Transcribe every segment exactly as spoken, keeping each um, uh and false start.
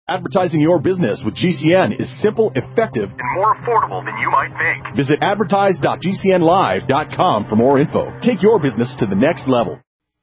Advertising your business with G C N is simple, effective, and more affordable than you might think. Visit advertise dot g c n live dot com for more info. Take your business to the next level.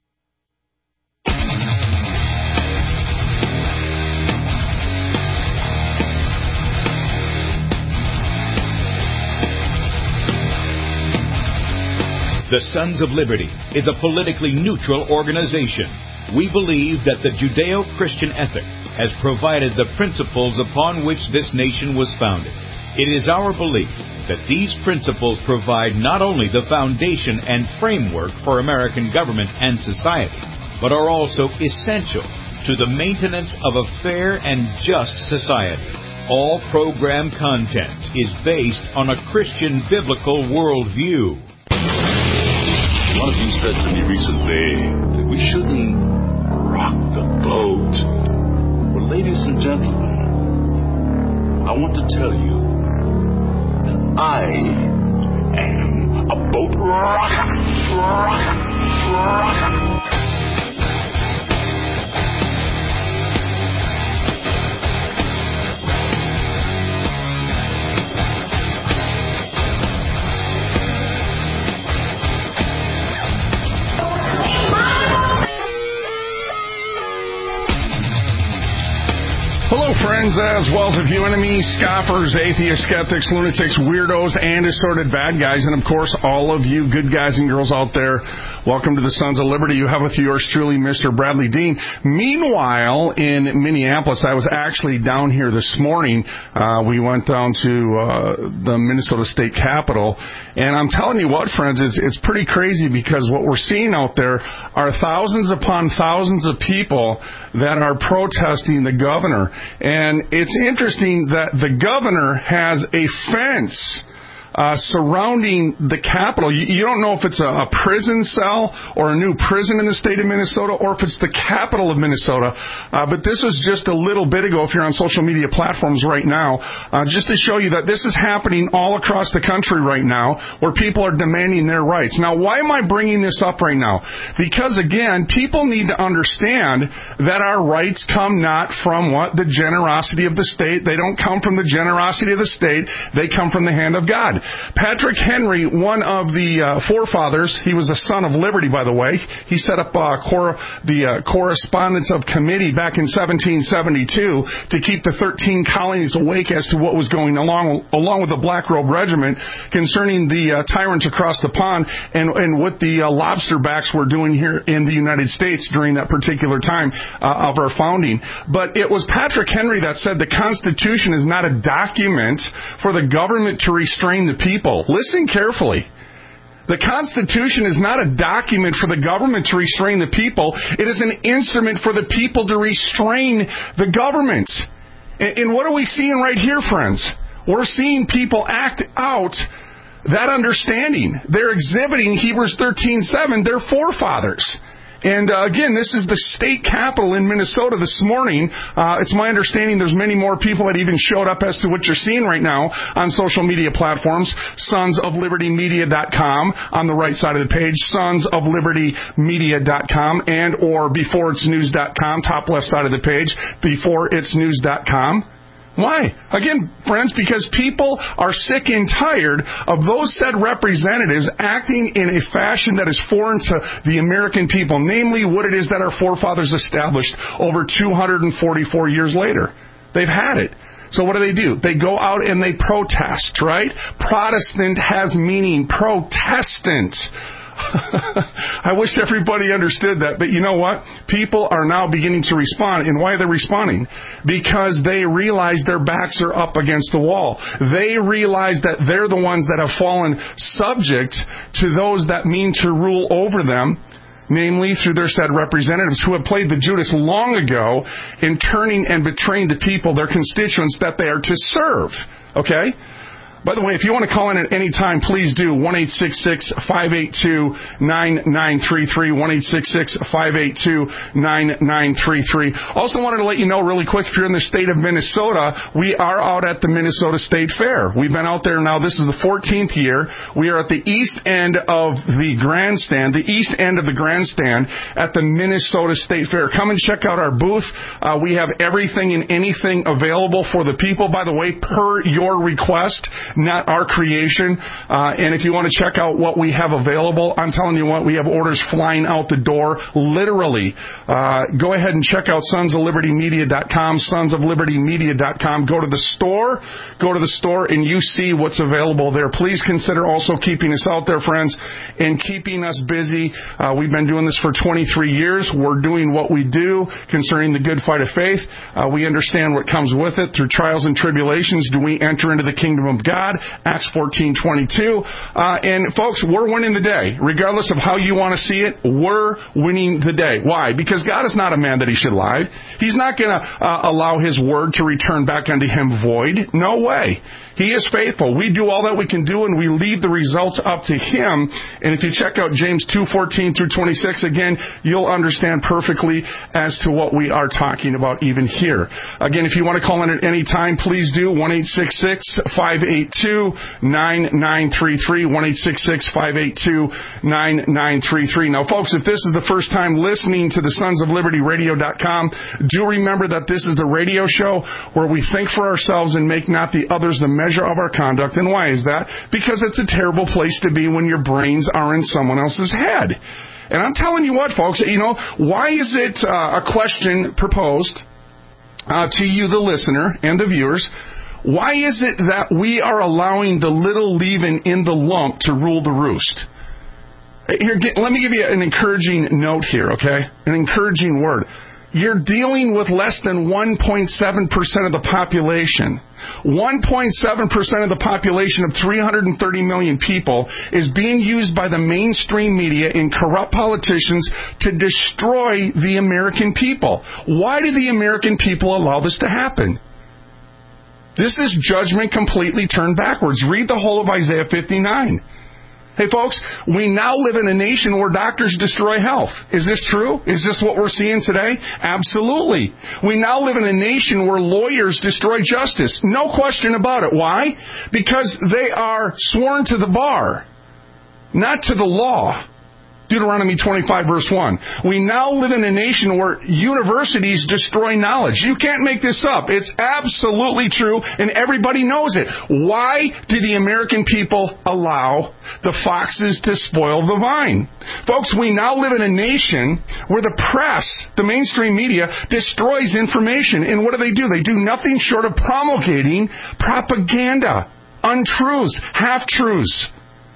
The Sons of Liberty is a politically neutral organization. We believe that the Judeo-Christian ethic has provided the principles upon which this nation was founded. It is our belief that these principles provide not only the foundation and framework for American government and society, but are also essential to the maintenance of a fair and just society. All program content is based on a Christian biblical worldview. One of you said to me recently that we shouldn't rock the boat. Well, ladies and gentlemen, I want to tell you that I am a boat rocker, rocker, rocker. Hello, friends, as well as a few enemies, scoffers, atheists, skeptics, lunatics, weirdos, and assorted bad guys, and, of course, all of you good guys and girls out there. Welcome to the Sons of Liberty. You have with you yours truly, Mister Bradley Dean. Meanwhile, in Minneapolis, I was actually down here this morning. Uh, we went down to uh, the Minnesota State Capitol, and I'm telling you what, friends, it's, it's pretty crazy because what we're seeing out there are thousands upon thousands of people that are protesting the governor. And it's interesting that the governor has a fence uh, surrounding the Capitol. You, you don't know if it's a, a prison cell or a new prison in the state of Minnesota or if it's the capital of Minnesota. Uh, but this was just a little bit ago, if you're on social media platforms right now, uh, just to show you that this is happening all across the country right now where people are demanding their rights. Now, why am I bringing this up right now? Because, again, people need to understand that our rights come not from what? The generosity of the state. They don't come from the generosity of the state. They come from the hand of God. Patrick Henry, one of the uh, forefathers, he was a son of liberty, by the way. He set up uh, cor- the uh, Correspondence of Committee back in seventeen seventy-two to keep the thirteen colonies awake as to what was going along along with the Black Robe Regiment concerning the uh, tyrants across the pond and, and what the uh, lobsterbacks were doing here in the United States during that particular time uh, of our founding. But it was Patrick Henry that said the Constitution is not a document for the government to restrain the people. Listen carefully. The Constitution is not a document for the government to restrain the people. It is an instrument for the people to restrain the government. And, and what are we seeing right here, friends? We're seeing people act out that understanding. They're exhibiting Hebrews thirteen seven, their forefathers. And, uh, again, this is the state capitol in Minnesota this morning. Uh, it's my understanding there's many more people that even showed up as to what you're seeing right now on social media platforms. sons of liberty media dot com on the right side of the page, sons of liberty media dot com, and or before it's news dot com, top left side of the page, before it's news dot com. Why? Again, friends, because people are sick and tired of those said representatives acting in a fashion that is foreign to the American people, namely what it is that our forefathers established over two hundred forty-four years later. They've had it. So what do they do? They go out and they protest, right? Protestant has meaning. Protestant. I wish everybody understood that, but you know what? People are now beginning to respond, and why are they responding? Because they realize their backs are up against the wall. They realize that they're the ones that have fallen subject to those that mean to rule over them, namely through their said representatives who have played the Judas long ago in turning and betraying the people, their constituents that they are to serve. Okay? By the way, if you want to call in at any time, please do. one eight six six, five eight two, nine nine three three. one eight six six, five eight two, nine nine three three. Also wanted to let you know really quick, if you're in the state of Minnesota, we are out at the Minnesota State Fair. We've been out there now. This is the fourteenth year. We are at the east end of the grandstand, the east end of the grandstand at the Minnesota State Fair. Come and check out our booth. Uh, we have everything and anything available for the people, by the way, per your request. Not our creation. Uh, and if you want to check out what we have available, I'm telling you what, we have orders flying out the door, literally. Uh, go ahead and check out sons of liberty media dot com, sons of liberty media dot com. Go to the store, go to the store, and you see what's available there. Please consider also keeping us out there, friends, and keeping us busy. Uh, we've been doing this for twenty-three years. We're doing what we do concerning the good fight of faith. Uh, we understand what comes with it. Through trials and tribulations do we enter into the kingdom of God. Acts fourteen twenty-two. Uh, and folks, we're winning the day. Regardless of how you want to see it, we're winning the day. Why? Because God is not a man that he should lie. He's not going to uh, allow his word to return back unto him void. No way. He is faithful. We do all that we can do, and we leave the results up to him. And if you check out James two fourteen through twenty-six, again, you'll understand perfectly as to what we are talking about even here. Again, if you want to call in at any time, please do. one eight six six, five eight two, nine nine three three. one eight six six, five eight two, nine nine three three. Now, folks, if this is the first time listening to the sons of liberty radio dot com, do remember that this is the radio show where we think for ourselves and make not the others the measure of our conduct. And why is that? Because it's a terrible place to be when your brains are in someone else's head. And I'm telling you what, folks, you know, why is it uh, a question proposed uh, to you, the listener, and the viewers? Why is it that we are allowing the little leaven in the lump to rule the roost? Here, get, let me give you an encouraging note here, okay? An encouraging word. You're dealing with less than one point seven percent of the population. one point seven percent of the population of three hundred thirty million people is being used by the mainstream media and corrupt politicians to destroy the American people. Why do the American people allow this to happen? This is judgment completely turned backwards. Read the whole of Isaiah fifty-nine. Hey, folks, we now live in a nation where doctors destroy health. Is this true? Is this what we're seeing today? Absolutely. We now live in a nation where lawyers destroy justice. No question about it. Why? Because they are sworn to the bar, not to the law. Deuteronomy twenty-five, verse one. We now live in a nation where universities destroy knowledge. You can't make this up. It's absolutely true, and everybody knows it. Why do the American people allow the foxes to spoil the vine? Folks, we now live in a nation where the press, the mainstream media, destroys information. And what do they do? They do nothing short of promulgating propaganda, untruths, half-truths.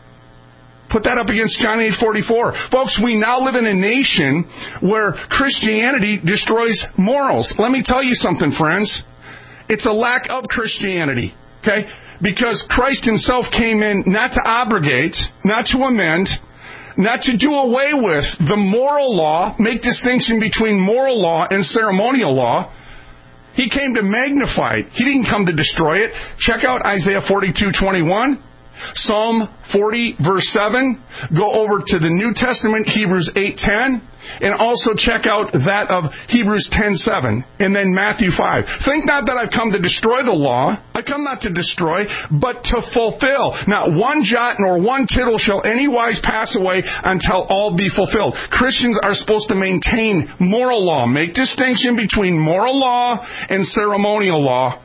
Put that up against John eight forty-four. Folks, we now live in a nation where Christianity destroys morals. Let me tell you something, friends. It's a lack of Christianity, okay? Because Christ himself came in not to abrogate, not to amend, not to do away with the moral law, make distinction between moral law and ceremonial law. He came to magnify it. He didn't come to destroy it. Check out Isaiah forty-two twenty-one. Psalm forty, verse seven. Go over to the New Testament, Hebrews eight ten. And also check out that of Hebrews ten seven. And then Matthew five. Think not that I've come to destroy the law. I come not to destroy, but to fulfill. Not one jot nor one tittle shall anywise pass away until all be fulfilled. Christians are supposed to maintain moral law. Make distinction between moral law and ceremonial law.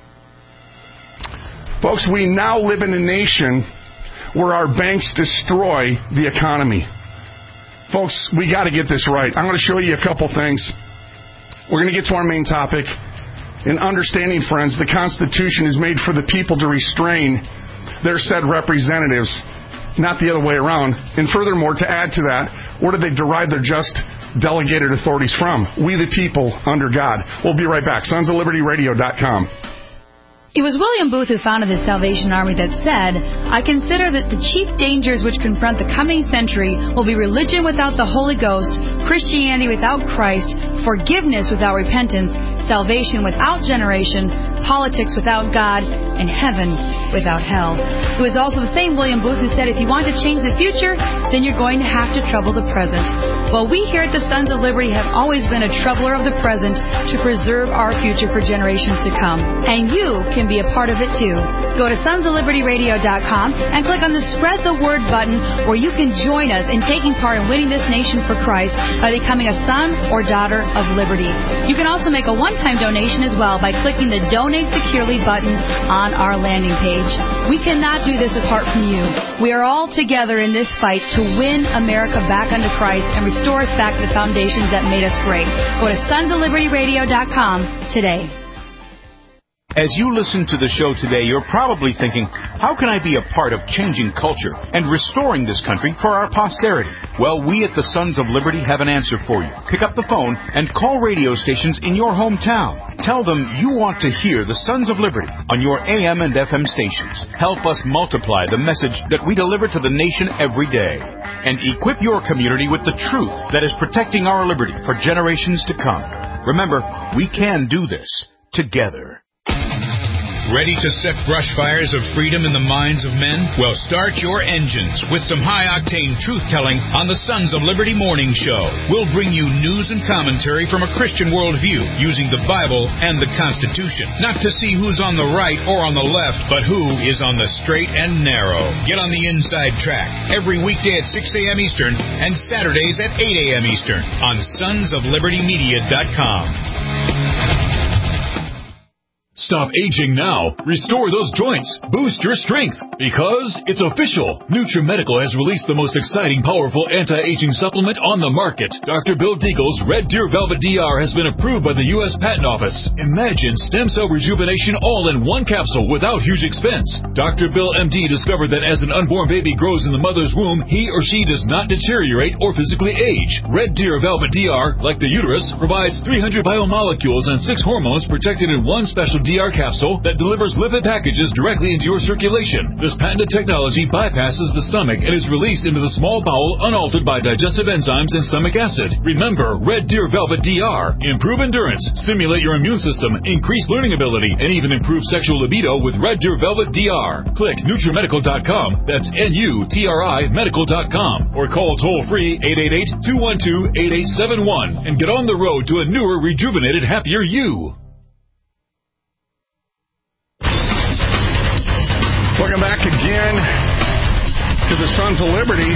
Folks, we now live in a nation where our banks destroy the economy. Folks, we got to get this right. I'm going to show you a couple things. We're going to get to our main topic. In understanding, friends, the Constitution is made for the people to restrain their said representatives, not the other way around. And furthermore, to add to that, where do they derive their just delegated authorities from? We the people under God. We'll be right back. sons of liberty radio dot com. It was William Booth who founded the Salvation Army that said, I consider that the chief dangers which confront the coming century will be religion without the Holy Ghost, Christianity without Christ, forgiveness without repentance, salvation without generation, politics without God, and heaven without hell. It was also the same William Booth who said, if you want to change the future, then you're going to have to trouble the present. Well, we here at the Sons of Liberty have always been a troubler of the present to preserve our future for generations to come. And you can be a part of it too. Go to sons of liberty radio dot com and click on the Spread the Word button, where you can join us in taking part in winning this nation for Christ by becoming a son or daughter of liberty. You can also make a one-time donation as well by clicking the Donate Securely button on our landing page. We cannot do this apart from you. We are all together in this fight to win America back unto Christ and restore us back to the foundations that made us great. Go to sons of liberty radio dot com today. As you listen to the show today, you're probably thinking, how can I be a part of changing culture and restoring this country for our posterity? Well, we at the Sons of Liberty have an answer for you. Pick up the phone and call radio stations in your hometown. Tell them you want to hear the Sons of Liberty on your A M and F M stations. Help us multiply the message that we deliver to the nation every day. And equip your community with the truth that is protecting our liberty for generations to come. Remember, we can do this together. Ready to set brush fires of freedom in the minds of men? Well, start your engines with some high-octane truth-telling on the Sons of Liberty Morning Show. We'll bring you news and commentary from a Christian worldview using the Bible and the Constitution. Not to see who's on the right or on the left, but who is on the straight and narrow. Get on the inside track every weekday at six a.m. Eastern and Saturdays at eight a.m. Eastern on sons of liberty media dot com. Stop aging now. Restore those joints. Boost your strength. Because it's official. NutriMedical has released the most exciting, powerful anti-aging supplement on the market. Doctor Bill Deagle's Red Deer Velvet D R has been approved by the U S Patent Office. Imagine stem cell rejuvenation all in one capsule without huge expense. Doctor Bill M D discovered that as an unborn baby grows in the mother's womb, he or she does not deteriorate or physically age. Red Deer Velvet D R, like the uterus, provides three hundred biomolecules and six hormones protected in one special D R capsule that delivers lipid packages directly into your circulation. This patented technology bypasses the stomach and is released into the small bowel unaltered by digestive enzymes and stomach acid. Remember, Red Deer Velvet D R. Improve endurance, stimulate your immune system, increase learning ability, and even improve sexual libido with Red Deer Velvet D R. Click Nutri Medical dot com. That's N U T R I Medical dot com. Or call toll-free eight eight eight, two one two, eight eight seven one and get on the road to a newer, rejuvenated, happier you. Welcome back again to the Sons of Liberty.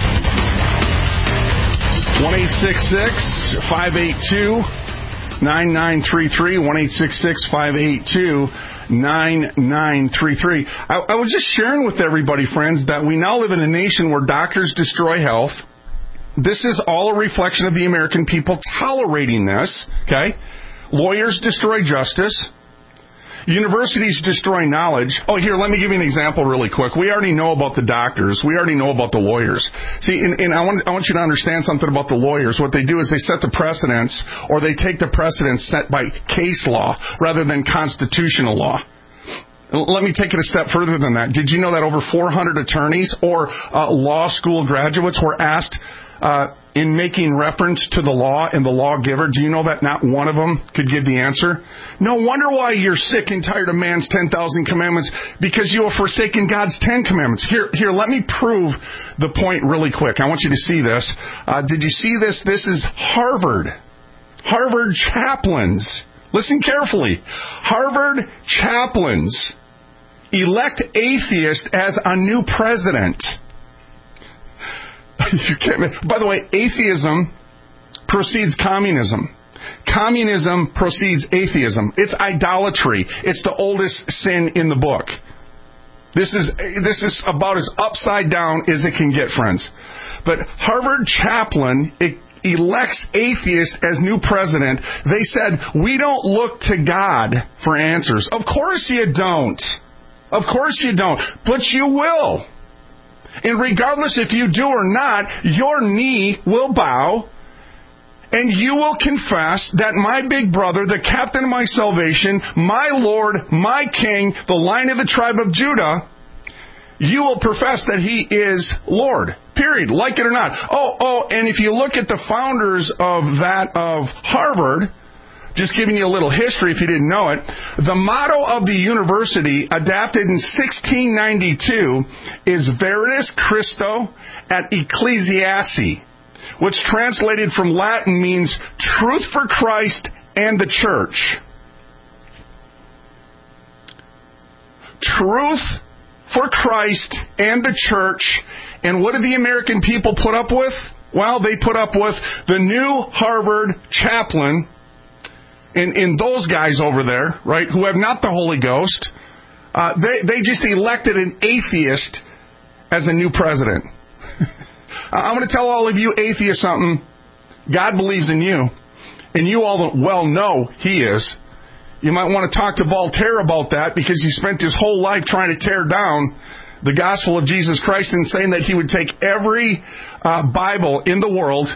one eight six six, five eight two, nine nine three three. one eight six six, five eight two, nine nine three three. I, I was just sharing with everybody, friends, that we now live in a nation where doctors destroy health. This is all a reflection of the American people tolerating this, okay? Lawyers destroy justice. Universities destroy knowledge. Oh, here, let me give you an example really quick. We already know about the doctors. We already know about the lawyers. See, and, and I, want, I want you to understand something about the lawyers. What they do is they set the precedents, or they take the precedents set by case law rather than constitutional law. Let me take it a step further than that. Did you know that over four hundred attorneys or uh, law school graduates were asked uh, in making reference to the law and the lawgiver, do you know that not one of them could give the answer? No wonder why you're sick and tired of man's ten thousand commandments, because you have forsaken God's ten commandments. Here, here, let me prove the point really quick. I want you to see this. Uh, did you see this? This is Harvard. Harvard chaplains. Listen carefully. Harvard chaplains elect atheist as a new president. You can't, by the way, atheism precedes communism. Communism precedes atheism. It's idolatry. It's the oldest sin in the book. This is this is about as upside down as it can get, friends. But Harvard chaplain it elects atheist as new president. They said, we don't look to God for answers. Of course you don't. Of course you don't. But you will. And regardless if you do or not, your knee will bow and you will confess that my big brother, the captain of my salvation, my Lord, my King, the Lion of the tribe of Judah, you will profess that He is Lord. Period. Like it or not. Oh, oh, and if you look at the founders of that, of Harvard, just giving you a little history if you didn't know it, the motto of the university, adapted in sixteen ninety-two, is Veritas Christo et Ecclesiae, which translated from Latin means truth for Christ and the church. Truth for Christ and the church. And what did the American people put up with? Well, they put up with the new Harvard chaplain and, and those guys over there, right, who have not the Holy Ghost. Uh, they, they just elected an atheist as a new president. I'm going to tell all of you atheists something. God believes in you. And you all well know He is. You might want to talk to Voltaire about that because he spent his whole life trying to tear down the gospel of Jesus Christ and saying that he would take every uh, Bible in the world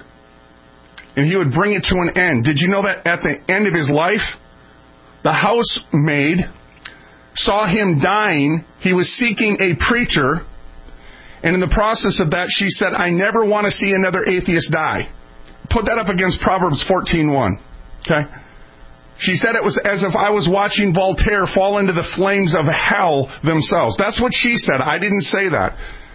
and he would bring it to an end. Did you know that at the end of his life, the housemaid saw him dying. He was seeking a preacher. And in the process of that, she said, I never want to see another atheist die. Put that up against Proverbs fourteen one. Okay? She said it was as if I was watching Voltaire fall into the flames of hell themselves. That's what she said. I didn't say that.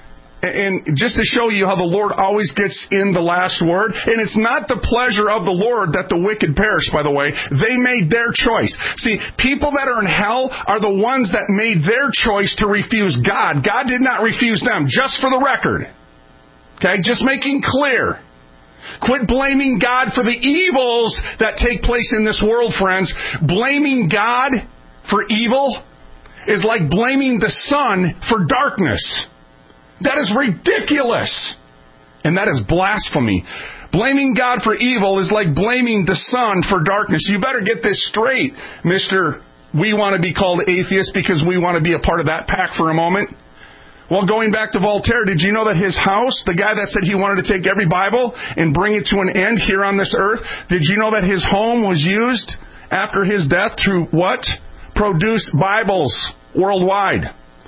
And just to show you how the Lord always gets in the last word, and it's not the pleasure of the Lord that the wicked perish, by the way. They made their choice. See, people that are in hell are the ones that made their choice to refuse God. God did not refuse them, just for the record. Okay, just making clear. Quit blaming God for the evils that take place in this world, friends. Blaming God for evil is like blaming the sun for darkness. That is ridiculous. And that is blasphemy. Blaming God for evil is like blaming the sun for darkness. You better get this straight, Mister We want to be called atheists because we want to be a part of that pack for a moment. Well, going back to Voltaire, did you know that his house, the guy that said he wanted to take every Bible and bring it to an end here on this earth, did you know that his home was used after his death to what? Produce Bibles worldwide.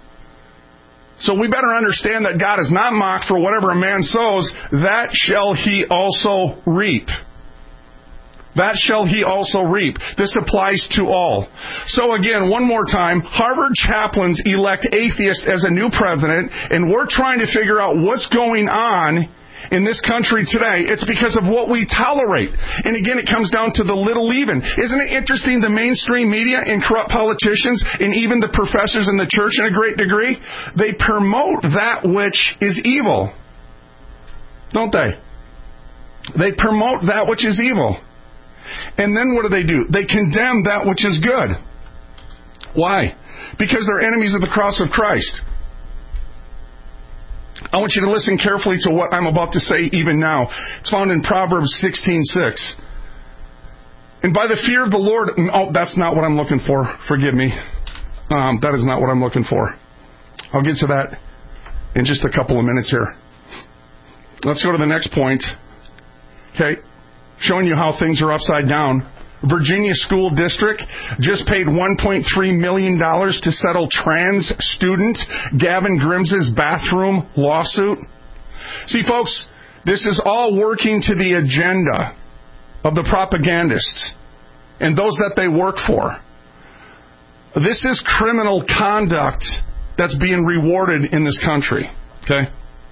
So we better understand that God is not mocked, for whatever a man sows, that shall he also reap. That shall he also reap. This applies to all. So again, one more time, Harvard chaplains elect atheists as a new president, and we're trying to figure out what's going on in this country today. It's because of what we tolerate. And again, it comes down to the little leaven. Isn't it interesting, the mainstream media and corrupt politicians and even the professors in the church in a great degree, they promote that which is evil. Don't they? They promote that which is evil. And then what do they do? They condemn that which is good. Why? Because they're enemies of the cross of Christ. I want you to listen carefully to what I'm about to say even now. It's found in Proverbs sixteen six. And by the fear of the Lord... Oh, that's not what I'm looking for. Forgive me. Um, that is not what I'm looking for. I'll get to that in just a couple of minutes here. Let's go to the next point. Okay. Showing you how things are upside down. Virginia School District just paid one point three million dollars to settle trans student Gavin Grims's bathroom lawsuit. See, folks, this is all working to the agenda of the propagandists and those that they work for. This is criminal conduct that's being rewarded in this country. Okay?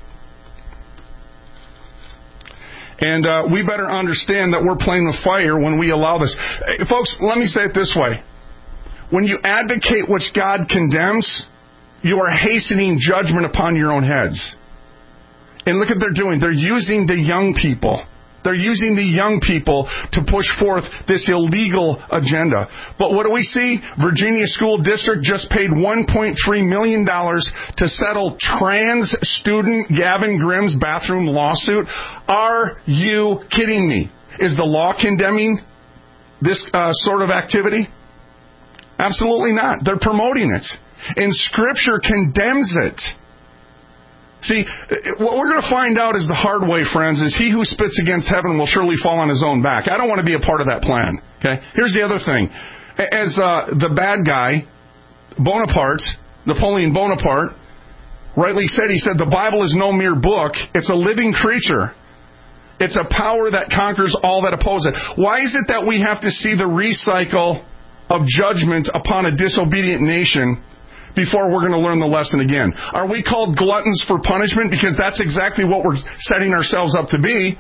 And uh, we better understand that we're playing with fire when we allow this. Hey, folks, let me say it this way. When you advocate which God condemns, you are hastening judgment upon your own heads. And look what they're doing. They're using the young people. They're using the young people to push forth this illegal agenda. But what do we see? Virginia School District just paid one point three million dollars to settle trans student Gavin Grim's bathroom lawsuit. Are you kidding me? Is the law condemning this uh, sort of activity? Absolutely not. They're promoting it. And Scripture condemns it. See, what we're going to find out is the hard way, friends, is he who spits against heaven will surely fall on his own back. I don't want to be a part of that plan. Okay? Here's the other thing. As uh, the bad guy, Bonaparte, Napoleon Bonaparte, rightly said, he said, the Bible is no mere book. It's a living creature. It's a power that conquers all that oppose it. Why is it that we have to see the recycle of judgment upon a disobedient nation before we're going to learn the lesson again? Are we called gluttons for punishment? Because that's exactly what we're setting ourselves up to be.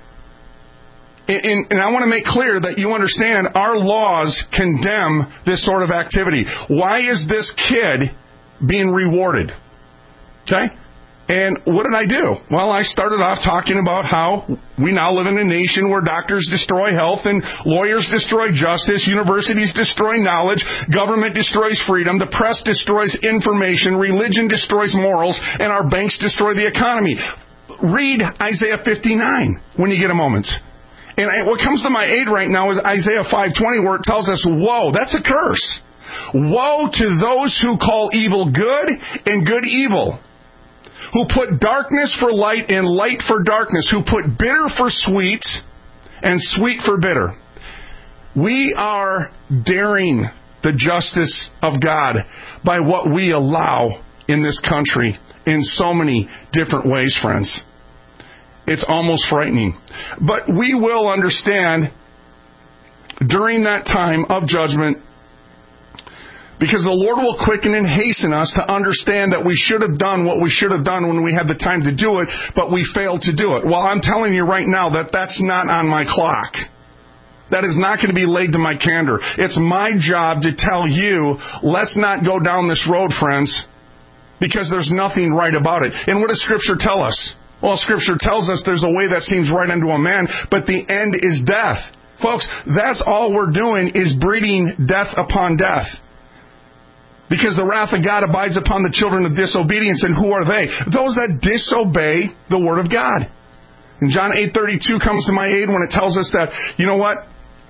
And, and I want to make clear that you understand our laws condemn this sort of activity. Why is this kid being rewarded? Okay? And what did I do? Well, I started off talking about how we now live in a nation where doctors destroy health and lawyers destroy justice, universities destroy knowledge, government destroys freedom, the press destroys information, religion destroys morals, and our banks destroy the economy. Read Isaiah fifty-nine when you get a moment. And what comes to my aid right now is Isaiah five twenty, where it tells us, woe, that's a curse. Woe to those who call evil good and good evil, who put darkness for light and light for darkness, who put bitter for sweet and sweet for bitter. We are daring the justice of God by what we allow in this country in so many different ways, friends. It's almost frightening. But we will understand during that time of judgment, because the Lord will quicken and hasten us to understand that we should have done what we should have done when we had the time to do it, but we failed to do it. Well, I'm telling you right now that that's not on my clock. That is not going to be laid to my candor. It's my job to tell you, let's not go down this road, friends, because there's nothing right about it. And what does Scripture tell us? Well, Scripture tells us there's a way that seems right unto a man, but the end is death. Folks, that's all we're doing is breeding death upon death. Because the wrath of God abides upon the children of disobedience, and who are they? Those that disobey the Word of God. And John eight thirty-two comes to my aid when it tells us that, you know what?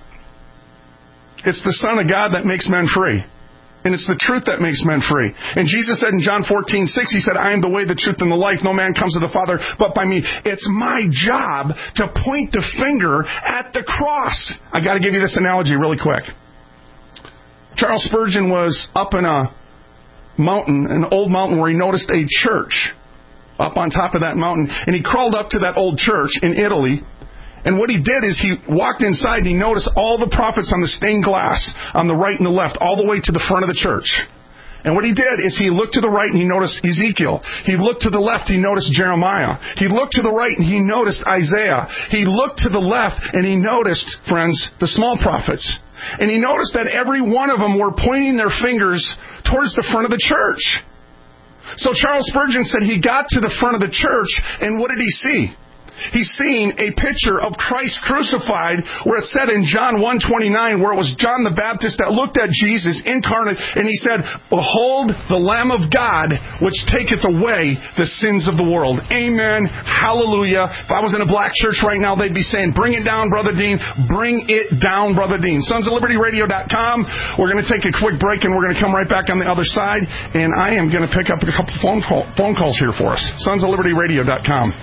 It's the Son of God that makes men free. And it's the truth that makes men free. And Jesus said in John fourteen six, He said, I am the way, the truth, and the life. No man comes to the Father but by me. It's my job to point the finger at the cross. I got to give you this analogy really quick. Charles Spurgeon was up in a mountain, an old mountain, where he noticed a church up on top of that mountain. And he crawled up to that old church in Italy. And what he did is he walked inside and he noticed all the prophets on the stained glass on the right and the left, all the way to the front of the church. And what he did is he looked to the right and he noticed Ezekiel. He looked to the left, he noticed Jeremiah. He looked to the right and he noticed Isaiah. He looked to the left and he noticed, friends, the small prophets. And he noticed that every one of them were pointing their fingers towards the front of the church. So Charles Spurgeon said he got to the front of the church, and what did he see? He's seeing a picture of Christ crucified, where it said in John one twenty-nine, where it was John the Baptist that looked at Jesus incarnate, and he said, Behold the Lamb of God, which taketh away the sins of the world. Amen. Hallelujah. If I was in a black church right now, they'd be saying, Bring it down, Brother Dean. Bring it down, Brother Dean. sons of liberty radio dot com. We're going to take a quick break, and we're going to come right back on the other side, and I am going to pick up a couple phone, call, phone calls here for us. sons of liberty radio dot com.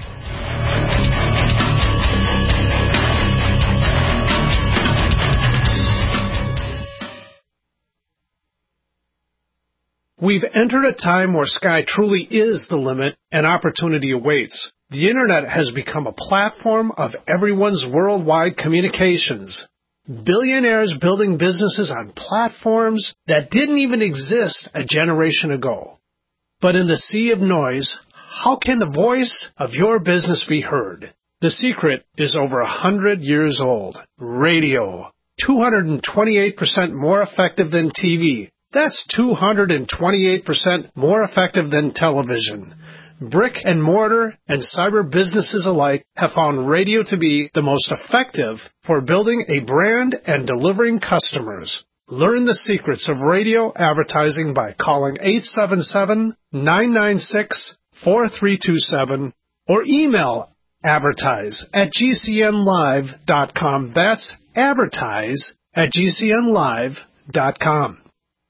We've entered a time where sky truly is the limit and opportunity awaits. The Internet has become a platform of everyone's worldwide communications. Billionaires building businesses on platforms that didn't even exist a generation ago. But in the sea of noise, how can the voice of your business be heard? The secret is over a hundred years old. Radio. two hundred twenty-eight percent more effective than T V. That's two hundred twenty-eight percent more effective than television. Brick and mortar and cyber businesses alike have found radio to be the most effective for building a brand and delivering customers. Learn the secrets of radio advertising by calling eight seven seven, nine nine six, four three two seven or email advertise at g c n live dot com. That's advertise at g c n live dot com.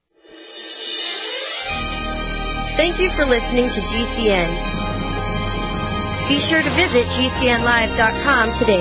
Thank you for listening to G C N. Be sure to visit g c n live dot com today.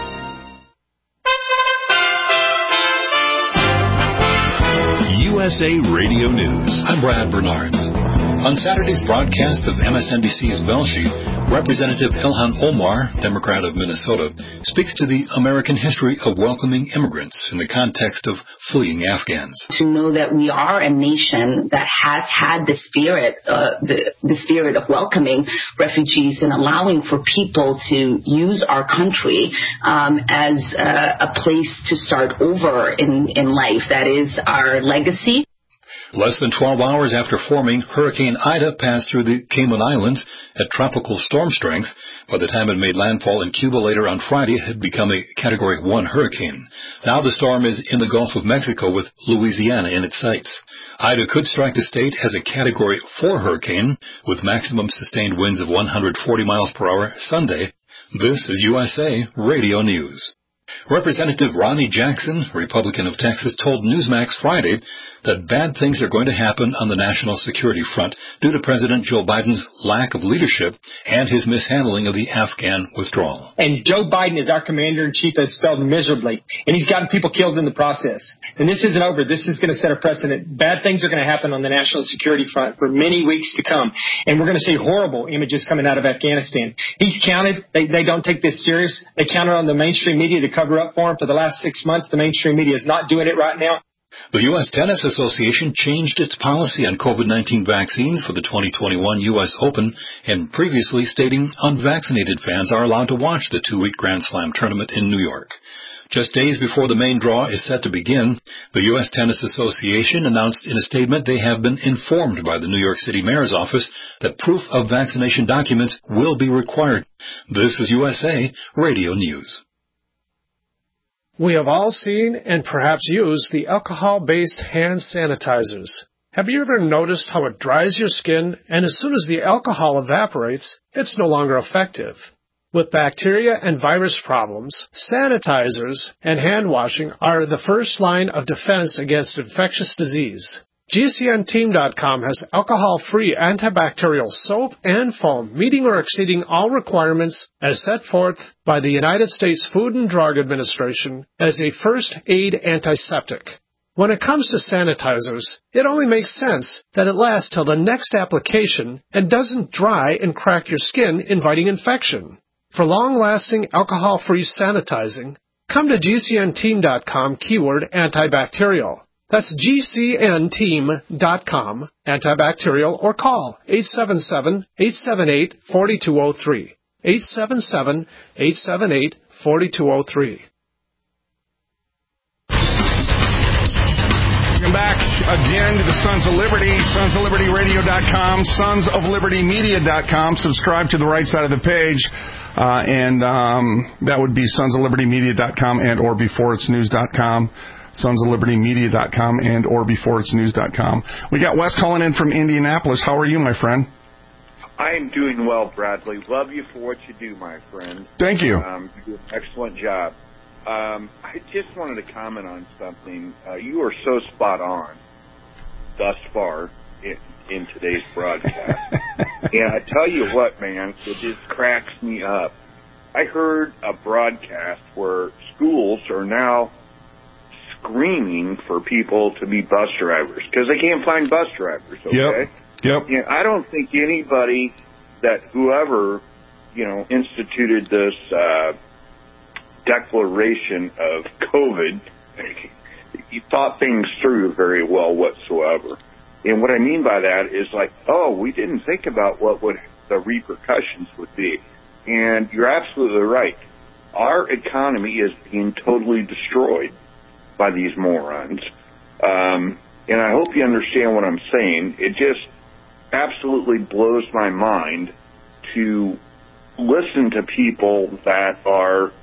U S A Radio News. I'm Brad Bernards. On Saturday's broadcast of M S N B C's Bell Sheet, Representative Ilhan Omar, Democrat of Minnesota, speaks to the American history of welcoming immigrants in the context of fleeing Afghans. To know that we are a nation that has had the spirit, uh, the, the spirit of welcoming refugees and allowing for people to use our country um, as uh, a place to start over in, in life. That is our legacy. Less than twelve hours after forming, Hurricane Ida passed through the Cayman Islands at tropical storm strength. By the time it made landfall in Cuba later on Friday, it had become a Category one hurricane. Now the storm is in the Gulf of Mexico with Louisiana in its sights. Ida could strike the state as a Category four hurricane with maximum sustained winds of one hundred forty miles per hour Sunday. This is U S A Radio News. Representative Ronnie Jackson, Republican of Texas, told Newsmax Friday that bad things are going to happen on the national security front due to President Joe Biden's lack of leadership and his mishandling of the Afghan withdrawal. And Joe Biden, as our commander-in-chief, has failed miserably, and he's gotten people killed in the process. And this isn't over. This is going to set a precedent. Bad things are going to happen on the national security front for many weeks to come, and we're going to see horrible images coming out of Afghanistan. He's counted. They, they don't take this serious. They counted on the mainstream media to cover up for him for the last six months. The mainstream media is not doing it right now. The U S Tennis Association changed its policy on COVID nineteen vaccines for the twenty twenty-one U S Open, and previously stating unvaccinated fans are allowed to watch the two-week Grand Slam tournament in New York. Just days before the main draw is set to begin, the U S Tennis Association announced in a statement they have been informed by the New York City Mayor's office that proof of vaccination documents will be required. This is U S A Radio News. We have all seen and perhaps used the alcohol-based hand sanitizers. Have you ever noticed how it dries your skin, and as soon as the alcohol evaporates, it's no longer effective? With bacteria and virus problems, sanitizers and hand washing are the first line of defense against infectious disease. G C N team dot com has alcohol-free antibacterial soap and foam meeting or exceeding all requirements as set forth by the United States Food and Drug Administration as a first aid antiseptic. When it comes to sanitizers, it only makes sense that it lasts till the next application and doesn't dry and crack your skin, inviting infection. For long-lasting alcohol-free sanitizing, come to G C N team dot com keyword antibacterial. That's G C N team dot com, antibacterial, or call eight seven seven, eight seven eight, four two zero three, eight seven seven, eight seven eight, four two zero three. Welcome back again to the Sons of Liberty, sons of liberty radio dot com, sons of liberty media dot com. Subscribe to the right side of the page, uh, and um, that would be sons of liberty media dot com and or before it's news dot com. sons of liberty media dot com and or before it's news dot com. We got Wes calling in from Indianapolis. How are you, my friend? I am doing well, Bradley. Love you for what you do, my friend. Thank you. Um, you do an excellent job. Um, I just wanted to comment on something. Uh, you are so spot on thus far in, in today's broadcast. And I tell you what, man, it just cracks me up. I heard a broadcast where schools are now screaming for people to be bus drivers because they can't find bus drivers, okay? Yep. Yep. You know, I don't think anybody that whoever, you know, instituted this uh, declaration of COVID, he thought things through very well whatsoever. And what I mean by that is like, oh, we didn't think about what would the repercussions would be. And you're absolutely right. Our economy is being totally destroyed by these morons. Um, and I hope you understand what I'm saying. It just absolutely blows my mind to listen to people that are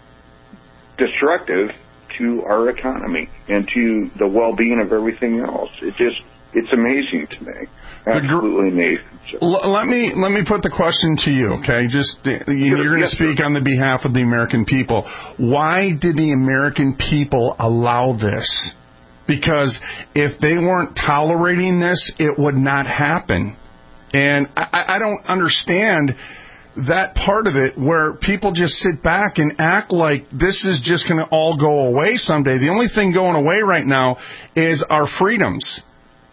destructive to our economy and to the well-being of everything else. It just, it's amazing to me. Absolutely amazing. So. Let me let me put the question to you, okay? Just you're going to yes, speak sir. on the behalf of the American people. Why did the American people allow this? Because if they weren't tolerating this, it would not happen. And I, I don't understand that part of it where people just sit back and act like this is just going to all go away someday. The only thing going away right now is our freedoms.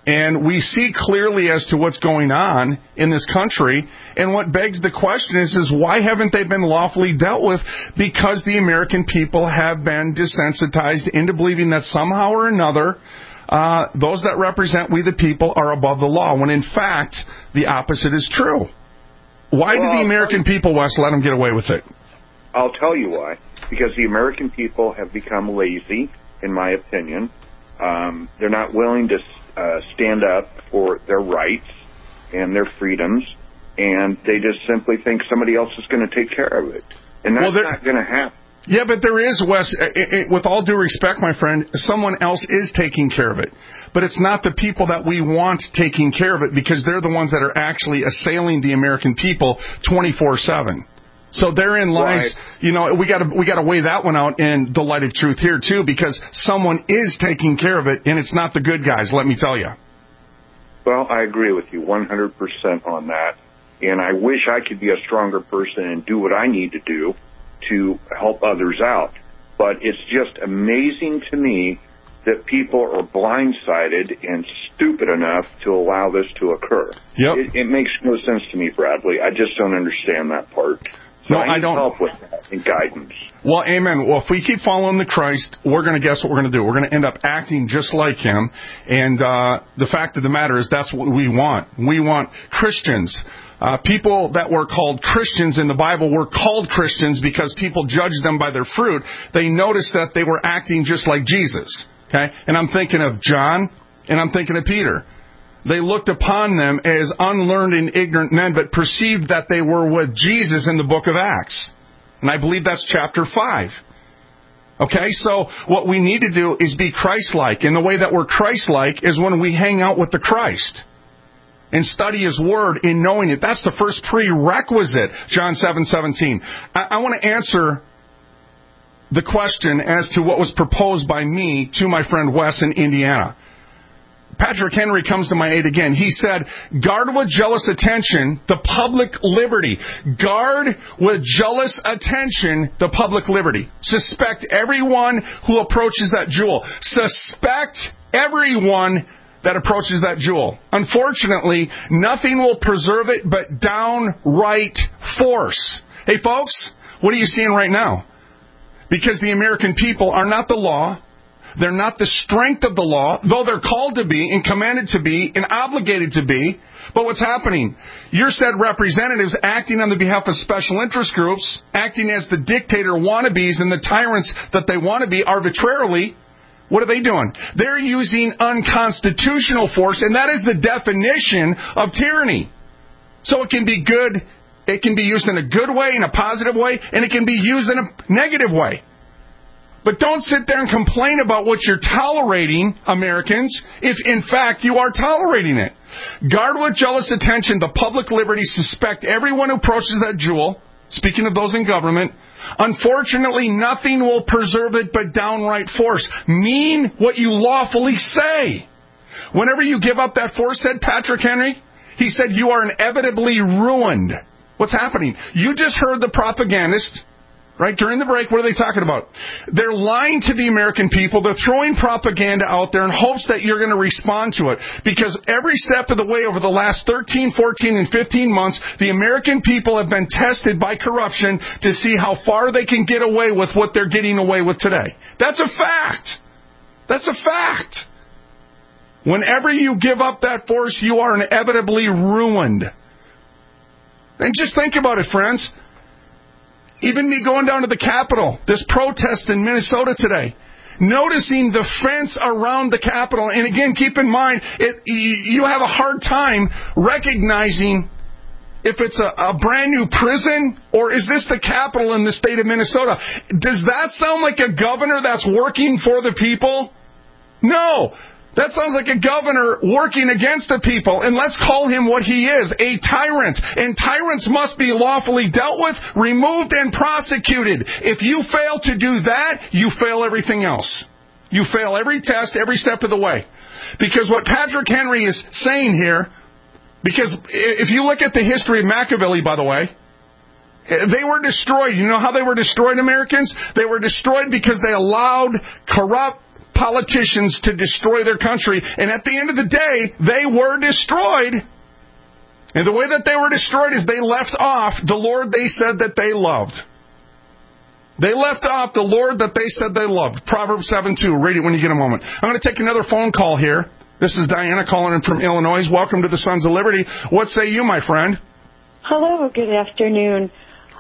And we see clearly as to what's going on in this country. And what begs the question is, is why haven't they been lawfully dealt with? Because the American people have been desensitized into believing that somehow or another, uh, those that represent we the people are above the law, when in fact, the opposite is true. Why well, did the American people, Wes, let them get away with it? I'll tell you why. Because the American people have become lazy, in my opinion. Um, they're not willing to uh, stand up for their rights and their freedoms, and they just simply think somebody else is going to take care of it. And that's well, not going to happen. Yeah, but there is, Wes, it, it, with all due respect, my friend, someone else is taking care of it. But it's not the people that we want taking care of it, because they're the ones that are actually assailing the American people twenty-four seven. So therein lies, right. you know, we got to we got to weigh that one out in the light of truth here too, because someone is taking care of it, and it's not the good guys. Let me tell you. Well, I agree with you one hundred percent on that, and I wish I could be a stronger person and do what I need to do to help others out. But it's just amazing to me that people are blindsided and stupid enough to allow this to occur. Yep. It, it makes no sense to me, Bradley. I just don't understand that part. So no, I, need I don't. help with that and guidance. Well, amen. Well, if we keep following the Christ, we're going to guess what we're going to do. We're going to end up acting just like him. And uh, the fact of the matter is that's what we want. We want Christians. Uh, people that were called Christians in the Bible were called Christians because people judged them by their fruit. They noticed that they were acting just like Jesus. Okay? And I'm thinking of John, and I'm thinking of Peter. They looked upon them as unlearned and ignorant men, but perceived that they were with Jesus in the book of Acts. And I believe that's chapter five. Okay, so what we need to do is be Christ-like. And the way that we're Christ-like is when we hang out with the Christ and study His Word in knowing it. That's the first prerequisite, John seven seventeen. I, I want to answer the question as to what was proposed by me to my friend Wes in Indiana. Patrick Henry comes to my aid again. He said, guard with jealous attention the public liberty. Guard with jealous attention the public liberty. Suspect everyone who approaches that jewel. Suspect everyone that approaches that jewel. Unfortunately, nothing will preserve it but downright force. Hey, folks, what are you seeing right now? Because the American people are not the law. They're not the strength of the law, though they're called to be and commanded to be and obligated to be. But what's happening? Your said representatives acting on the behalf of special interest groups, acting as the dictator wannabes and the tyrants that they want to be arbitrarily. What are they doing? They're using unconstitutional force, and that is the definition of tyranny. So it can be good, it can be used in a good way, in a positive way, and it can be used in a negative way. But don't sit there and complain about what you're tolerating, Americans, if in fact you are tolerating it. Guard with jealous attention the public liberty. Suspect everyone who approaches that jewel. Speaking of those in government, unfortunately, nothing will preserve it but downright force. Mean what you lawfully say. Whenever you give up that force, said Patrick Henry, he said you are inevitably ruined. What's happening? You just heard the propagandist, right? During the break, what are they talking about? They're lying to the American people. They're throwing propaganda out there in hopes that you're going to respond to it. Because every step of the way over the last thirteen, fourteen, and fifteen months, the American people have been tested by corruption to see how far they can get away with what they're getting away with today. That's a fact. That's a fact. Whenever you give up that force, you are inevitably ruined. And just think about it, friends. Even me going down to the Capitol, this protest in Minnesota today, noticing the fence around the Capitol. And again, keep in mind, it, you have a hard time recognizing if it's a, a brand new prison or is this the Capitol in the state of Minnesota. Does that sound like a governor that's working for the people? No. That sounds like a governor working against the people. And let's call him what he is, a tyrant. And tyrants must be lawfully dealt with, removed, and prosecuted. If you fail to do that, you fail everything else. You fail every test, every step of the way. Because what Patrick Henry is saying here, because if you look at the history of Machiavelli, by the way, they were destroyed. You know how they were destroyed, Americans? They were destroyed because they allowed corrupt politicians to destroy their country. And at the end of the day, they were destroyed. And the way that they were destroyed is they left off the Lord they said that they loved. They left off the Lord that they said they loved. Proverbs seven two. Read it when you get a moment. I'm going to take another phone call here. This is Diana calling in from Illinois. Welcome to the Sons of Liberty. What say you, my friend? Hello, good afternoon.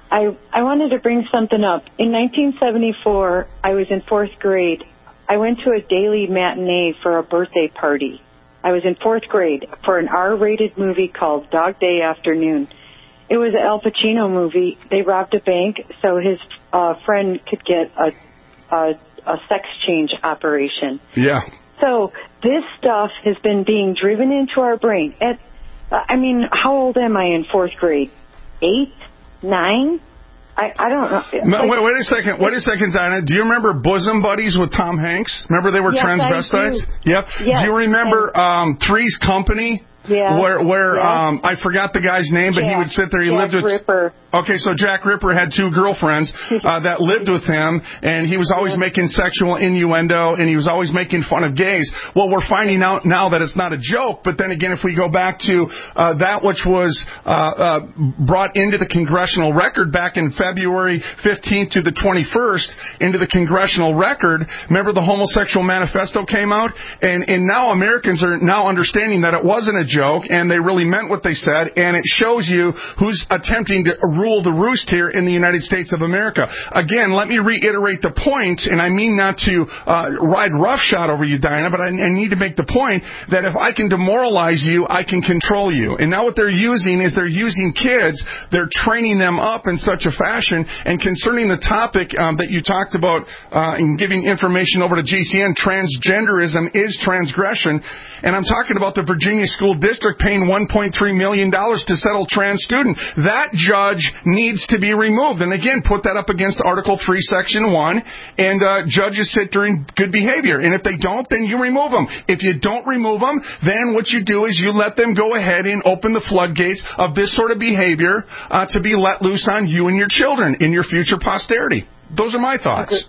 I I wanted to bring something up. In nineteen seventy-four, I was in fourth grade. I went to a daily matinee for a birthday party. I was in fourth grade for an R-rated movie called Dog Day Afternoon. It was an Al Pacino movie. They robbed a bank so his uh, friend could get a, a a sex change operation. Yeah. So this stuff has been being driven into our brain. At, uh, I mean, how old am I in fourth grade? Eight? Nine? I, I don't know. No, wait, wait a second. Wait a second, Dinah. Do you remember Bosom Buddies with Tom Hanks? Remember they were yes, transvestites? I do. Yep. Yes, do you remember um, Three's Company? Yeah. Where, where yeah. um, I forgot the guy's name, but Jack, he would sit there. He Jack lived with. Ripper. Okay, so Jack Ripper had two girlfriends uh, that lived with him, and he was always yeah. making sexual innuendo, and he was always making fun of gays. Well, we're finding out now that it's not a joke, but then again, if we go back to uh, that which was uh, uh, brought into the congressional record back in February fifteenth to the twenty-first, into the congressional record, remember the homosexual manifesto came out? And, and now Americans are now understanding that it wasn't a joke, and they really meant what they said, and it shows you who's attempting to rule the roost here in the United States of America. Again, let me reiterate the point, and I mean not to uh, ride roughshod over you, Diana, but I, I need to make the point that if I can demoralize you, I can control you. And now what they're using is they're using kids, they're training them up in such a fashion, and concerning the topic um, that you talked about uh, in giving information over to G C N, transgenderism is transgression, and I'm talking about the Virginia School District paying one point three million dollars to settle trans student. That judge needs to be removed. And again, put that up against Article three, Section one, and uh, judges sit during good behavior. And if they don't, then you remove them. If you don't remove them, then what you do is you let them go ahead and open the floodgates of this sort of behavior uh, to be let loose on you and your children in your future posterity. Those are my thoughts.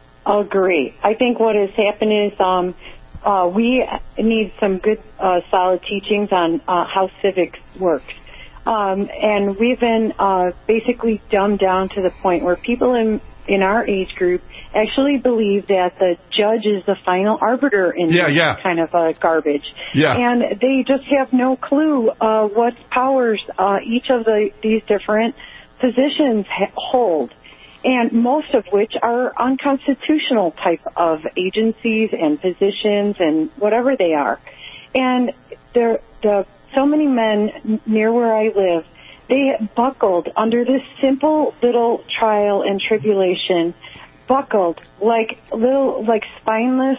Agree. I think what has happened is um, uh, we need some good, uh, solid teachings on uh, how civics works. Um, and we've been uh, basically dumbed down to the point where people in in our age group actually believe that the judge is the final arbiter in yeah, this yeah. kind of uh, garbage. Yeah. And they just have no clue uh, what powers uh, each of the these different positions ha- hold, and most of which are unconstitutional type of agencies and positions and whatever they are. And the the so many men near where I live, they buckled under this simple little trial and tribulation, buckled like little, like spineless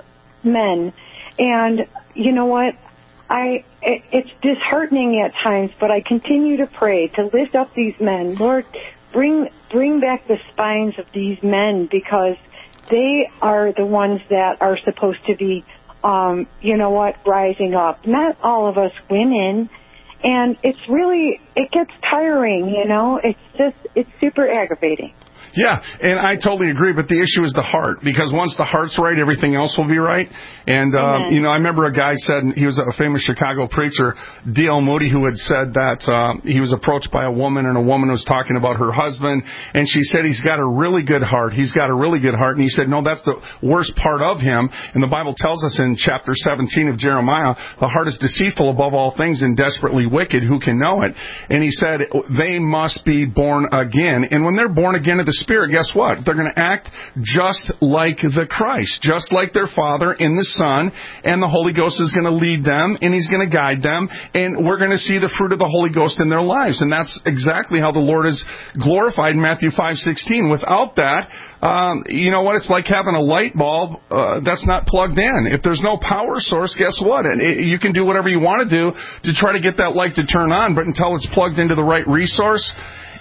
men. And you know what? I, it, it's disheartening at times, but I continue to pray to lift up these men. Lord, bring, bring back the spines of these men, because they are the ones that are supposed to be Um, you know what, rising up. Not all of us women. And it's really, it gets tiring, you know. It's just, it's super aggravating. Yeah, and I totally agree, but the issue is the heart, because once the heart's right, everything else will be right. And, um, you know, I remember a guy said, he was a famous Chicago preacher, D L Moody, who had said that uh, he was approached by a woman, and a woman was talking about her husband, and she said, he's got a really good heart, he's got a really good heart, and he said, no, that's the worst part of him. And the Bible tells us in chapter seventeen of Jeremiah, the heart is deceitful above all things and desperately wicked, who can know it? And he said, they must be born again. And when they're born again of the Spirit, guess what? They're going to act just like the Christ, just like their Father in the Son, and the Holy Ghost is going to lead them, and He's going to guide them, and we're going to see the fruit of the Holy Ghost in their lives. And that's exactly how the Lord is glorified in Matthew five sixteen. Without that, um, you know what? It's like having a light bulb uh, that's not plugged in. If there's no power source, guess what? And it, you can do whatever you want to do to try to get that light to turn on, but until it's plugged into the right resource,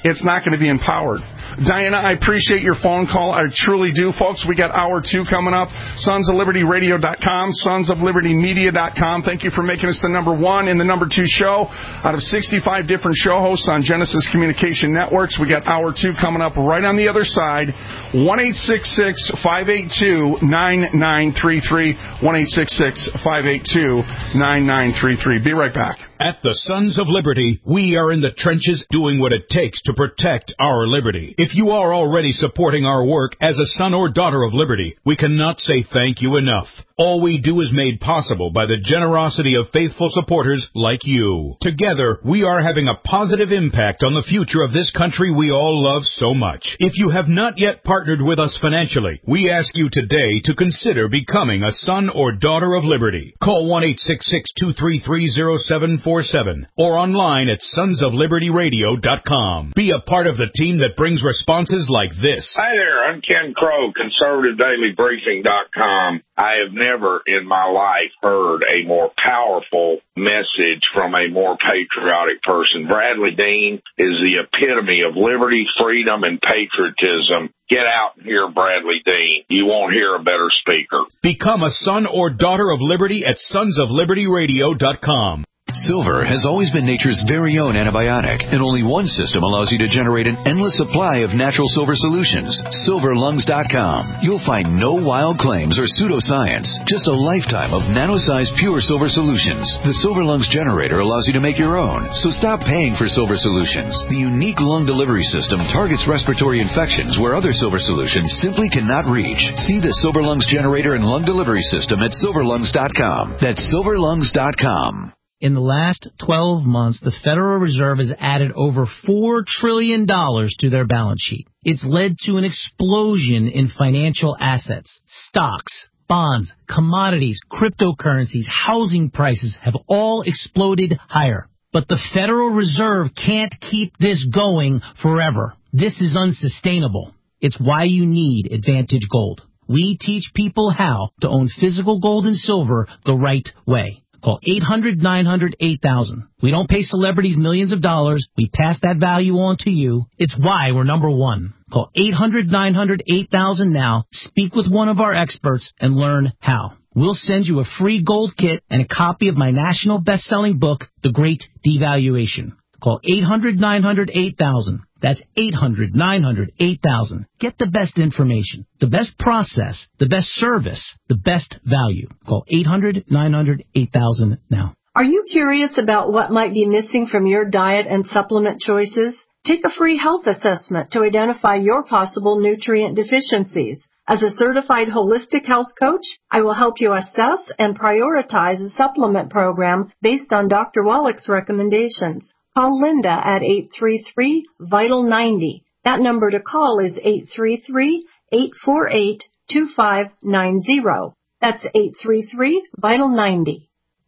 it's not going to be empowered. Diana, I appreciate your phone call. I truly do. Folks, we got hour two coming up. sons of liberty radio dot com, sons of liberty media dot com. Thank you for making us the number one and the number two show out of sixty-five different show hosts on Genesis Communication Networks. We got hour two coming up right on the other side. one eight six six, five eight two, nine nine three three. one eight six six, five eight two, nine nine three three. Be right back. At the Sons of Liberty, we are in the trenches doing what it takes to protect our liberty. If you are already supporting our work as a son or daughter of liberty, we cannot say thank you enough. All we do is made possible by the generosity of faithful supporters like you. Together, we are having a positive impact on the future of this country we all love so much. If you have not yet partnered with us financially, we ask you today to consider becoming a son or daughter of liberty. Call one eight six six, two three three, zero seven four seven or online at sons of liberty radio dot com. Be a part of the team that brings responses like this. Hi there, I'm Ken Crow, conservative daily briefing dot com. I have never in my life heard a more powerful message from a more patriotic person. Bradley Dean is the epitome of liberty, freedom, and patriotism. Get out and hear Bradley Dean. You won't hear a better speaker. Become a son or daughter of liberty at sons of liberty radio dot com. Silver has always been nature's very own antibiotic, and only one system allows you to generate an endless supply of natural silver solutions. silver lungs dot com. You'll find no wild claims or pseudoscience, just a lifetime of nano-sized pure silver solutions. The Silver Lungs generator allows you to make your own, so stop paying for silver solutions. The unique lung delivery system targets respiratory infections where other silver solutions simply cannot reach. See the Silver Lungs generator and lung delivery system at silver lungs dot com. That's silver lungs dot com. In the last twelve months, the Federal Reserve has added over four trillion dollars to their balance sheet. It's led to an explosion in financial assets. Stocks, bonds, commodities, cryptocurrencies, housing prices have all exploded higher. But the Federal Reserve can't keep this going forever. This is unsustainable. It's why you need Advantage Gold. We teach people how to own physical gold and silver the right way. Call eight hundred, nine hundred, eight thousand. We don't pay celebrities millions of dollars. We pass that value on to you. It's why we're number one. Call eight hundred, nine hundred, eight thousand now. Speak with one of our experts and learn how. We'll send you a free gold kit and a copy of my national best-selling book, The Great Devaluation. Call eight hundred, nine hundred, eight thousand. That's eight hundred, nine hundred, eight thousand. Get the best information, the best process, the best service, the best value. Call eight hundred, nine hundred, eight thousand now. Are you curious about what might be missing from your diet and supplement choices? Take a free health assessment to identify your possible nutrient deficiencies. As a certified holistic health coach, I will help you assess and prioritize a supplement program based on Doctor Wallach's recommendations. Call Linda at eight three three, vital ninety. That number to call is eight three three, eight four eight, two five nine zero. That's eight three three, vital ninety.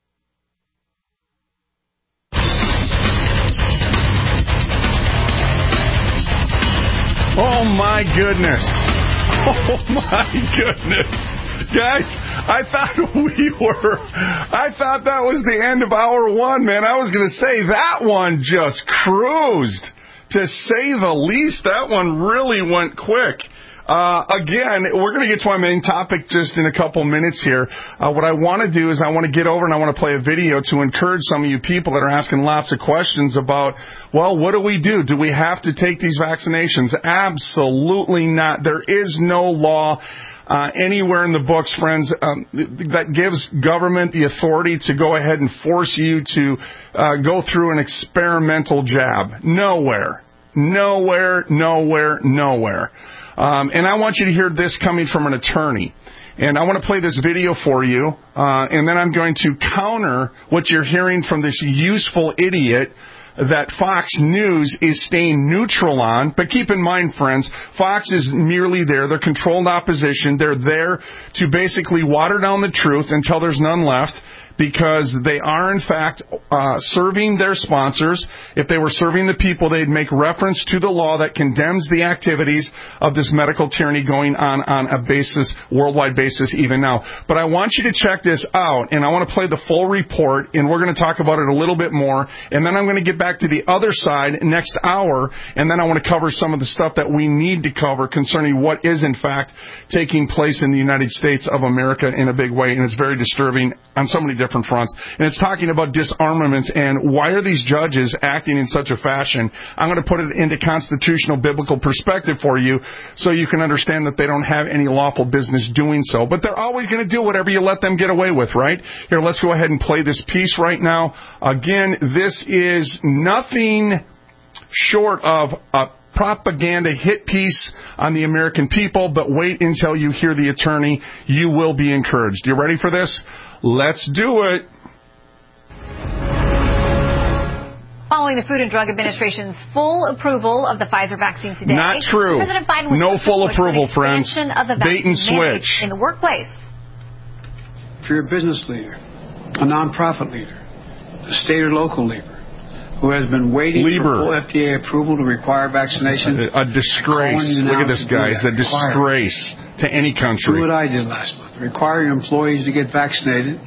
Oh, my goodness. Oh, my goodness. Guys, I thought we were, I thought that was the end of hour one, man. I was going to say that one just cruised. To say the least, that one really went quick. Uh, again, we're going to get to my main topic just in a couple minutes here. Uh, what I want to do is I want to get over and I want to play a video to encourage some of you people that are asking lots of questions about, well, what do we do? Do we have to take these vaccinations? Absolutely not. There is no law Uh, anywhere in the books, friends, um, that gives government the authority to go ahead and force you to uh, go through an experimental jab. Nowhere. Nowhere, nowhere, nowhere. Um, and I want you to hear this coming from an attorney. And I want to play this video for you, uh, and then I'm going to counter what you're hearing from this useful idiot that Fox News is staying neutral on. But keep in mind, friends, Fox is merely there. They're controlled opposition. They're there to basically water down the truth until there's none left. because they are, in fact, uh, serving their sponsors. If they were serving the people, they'd make reference to the law that condemns the activities of this medical tyranny going on on a basis, worldwide basis even now. But I want you to check this out, and I want to play the full report, and we're going to talk about it a little bit more, and then I'm going to get back to the other side next hour, and then I want to cover some of the stuff that we need to cover concerning what is, in fact, taking place in the United States of America in a big way, and it's very disturbing on so many different different fronts. And it's talking about disarmaments and why are these judges acting in such a fashion. I'm going to put it into constitutional biblical perspective for you so you can understand that they don't have any lawful business doing so. But they're always going to do whatever you let them get away with, right? Here, let's go ahead and play this piece right now. Again, this is nothing short of a propaganda hit piece on the American people, but wait until you hear the attorney. You will be encouraged. You ready for this? Let's do it. Following the Food and Drug Administration's full approval of the Pfizer vaccine today, not true. President Biden was no full approval, friends. Of the Bait and switch in the workplace. If you're a business leader, a nonprofit leader, a state or local leader who has been waiting Lieber. for full F D A approval to require vaccinations, a, a disgrace. Look at this guy. It's a disgrace to any country. Do what I did last month. Require your employees to get vaccinated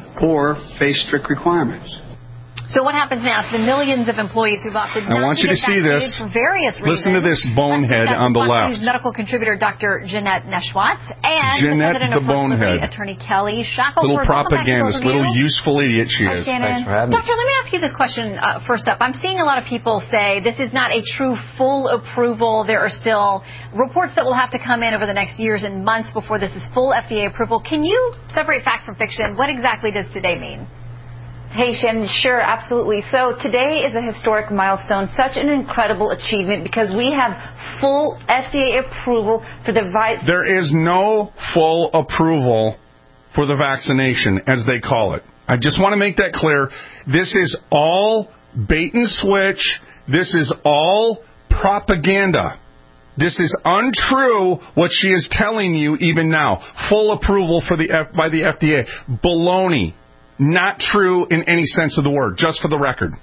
or face strict requirements. So what happens now to the millions of employees who've opted not I want to you get to see this. For various reasons. Listen to this bonehead on the left. Medical contributor Doctor Jeanette Neshwatz and Jeanette the, the bonehead. Attorney Kelly Shackelford. Little propagandist, little useful idiot she Hi, is. Shannon. Thanks for having me. Doctor, let me ask you this question uh, first up. I'm seeing a lot of people say this is not a true full approval. There are still reports that will have to come in over the next years and months before this is full F D A approval. Can you separate fact from fiction? What exactly does today mean? Hey, Shannon, sure, absolutely. So today is a historic milestone, such an incredible achievement because we have full F D A approval for the vi- There is no full approval for the vaccination, as they call it. I just want to make that clear. This is all bait and switch. This is all propaganda. This is untrue what she is telling you even now. Full approval for the F- by the F D A. Baloney. Not true in any sense of the word, just for the record.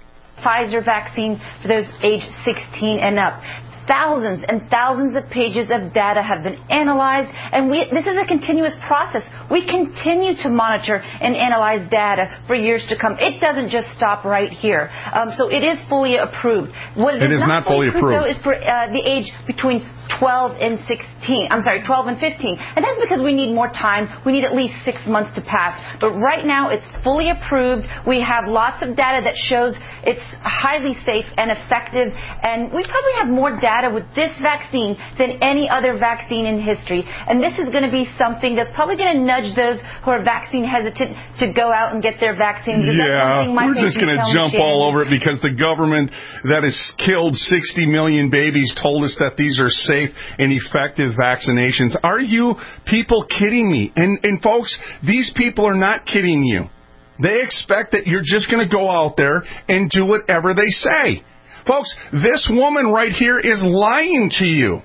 Pfizer vaccine for those age sixteen and up. Thousands and thousands of pages of data have been analyzed, and we, this is a continuous process. We continue to monitor and analyze data for years to come. It doesn't just stop right here. Um, so it is fully approved. What it is, is not, not fully approved, approved, though, is for uh, the age between twelve and sixteen. I'm sorry, twelve and fifteen. And that's because we need more time. We need at least six months to pass. But right now, it's fully approved. We have lots of data that shows it's highly safe and effective. And we probably have more data with this vaccine than any other vaccine in history. And this is going to be something that's probably going to nudge those who are vaccine hesitant to go out and get their vaccine. Yeah, we're just going to jump all over it because the government that has killed sixty million babies told us that these are safe and effective vaccinations. Are you people kidding me? And, and folks, these people are not kidding you. They expect that you're just going to go out there and do whatever they say. Folks, this woman right here is lying to you.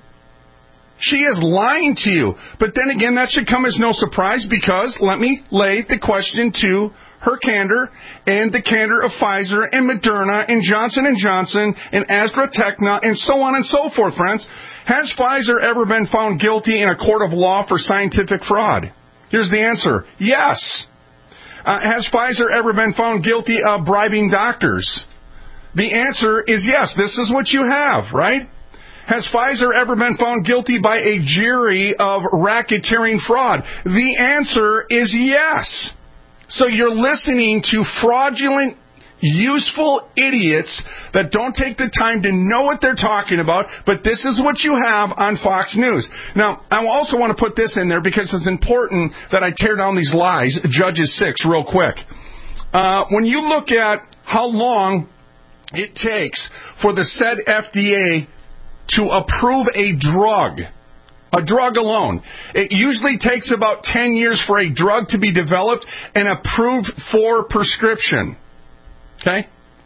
She is lying to you. But then again, that should come as no surprise because let me lay the question to her candor and the candor of Pfizer and Moderna and Johnson and Johnson and AstraZeneca and so on and so forth, friends. Has Pfizer ever been found guilty in a court of law for scientific fraud? Here's the answer. Yes. Uh, has Pfizer ever been found guilty of bribing doctors? The answer is yes. This is what you have, right? Has Pfizer ever been found guilty by a jury of racketeering fraud? The answer is yes. So you're listening to fraudulent, useful idiots that don't take the time to know what they're talking about, but this is what you have on Fox News. Now, I also want to put this in there because it's important that I tear down these lies, Judges six, real quick. Uh, when you look at how long it takes for the said F D A to approve a drug, a drug alone. It usually takes about ten years for a drug to be developed and approved for prescription. Okay?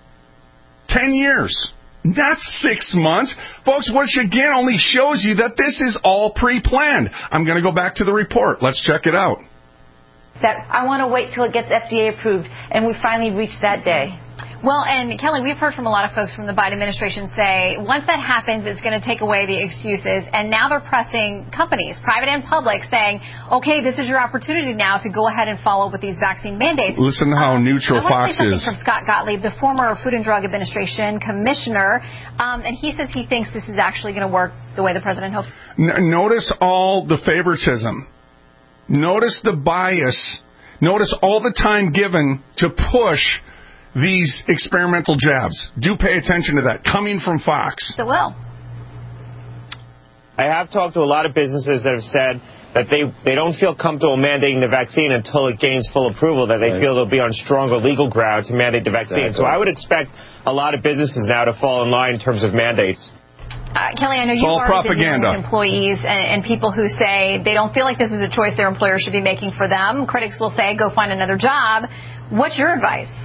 ten years. Not six months. Folks, which again only shows you that this is all pre-planned. I'm going to go back to the report. Let's check it out. that I want to wait till it gets F D A approved, and we finally reached that day. Well, and Kelly, we've heard from a lot of folks from the Biden administration say once that happens, it's going to take away the excuses. And now they're pressing companies, private and public, saying, okay, this is your opportunity now to go ahead and follow with these vaccine mandates. Listen to how um, neutral I Fox say is. From Scott Gottlieb, the former Food and Drug Administration commissioner, um, and he says he thinks this is actually going to work the way the president hopes. N- notice all the favoritism. Notice the bias. Notice all the time given to push these experimental jabs. Do pay attention to that. Coming from Fox. So well. I have talked to a lot of businesses that have said that they, they don't feel comfortable mandating the vaccine until it gains full approval, that they right. feel they'll be on stronger legal ground to mandate the vaccine. Exactly. So I would expect a lot of businesses now to fall in line in terms of mandates. Uh, Kelly, I know you've already been dealing with employees and, and people who say they don't feel like this is a choice their employer should be making for them. Critics will say, go find another job. What's your advice?